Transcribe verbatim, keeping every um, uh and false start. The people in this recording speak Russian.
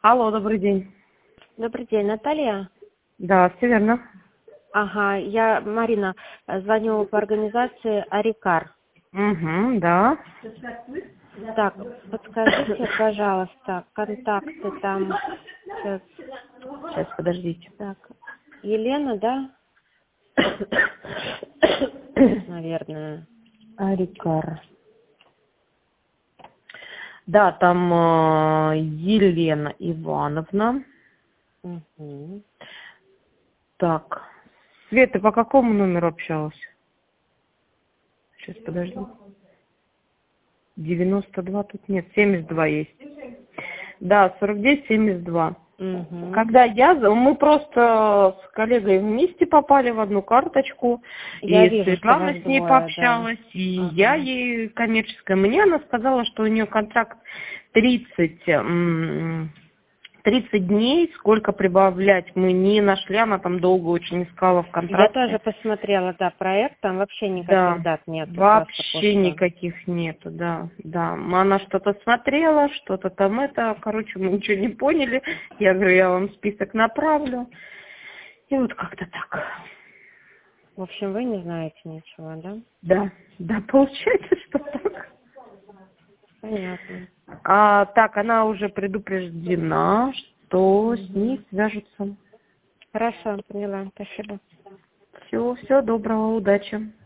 Алло, добрый день. Добрый день, Наталья. Да, все верно. Ага, я Марина, э, звоню по организации Арикар. Угу, да. Так, подскажите, пожалуйста, контакты там. Сейчас, Сейчас, подождите. так, Елена, да? Наверное. Арикар. Да, там э, Елена Ивановна. Угу. Так. Света, по какому номеру общалась? Сейчас, подожди. девяносто два тут нет, семьдесят два есть. Да, сорок девять семьдесят два. Угу. Когда я, мы просто с коллегой вместе попали в одну карточку, Я и вижу, что Светлана вас с ней двое, пообщалась, да. и Ага. я ей коммерческая. Мне она сказала, что у нее контракт тридцать, м, тридцать дней, сколько прибавлять мы не нашли, она там долго очень искала в Я контракте. тоже посмотрела, да, проект, там вообще никаких Да, дат нету. вообще просто никаких нету, да, да. Она что-то смотрела, что-то там это, короче, мы ничего не поняли. Я говорю, я вам список направлю. И вот как-то так. В общем, вы не знаете ничего, да? Да, да, получается, что так. Понятно. А так, она уже предупреждена, что с ней свяжутся. Хорошо, поняла. Спасибо. Все, всего доброго, удачи.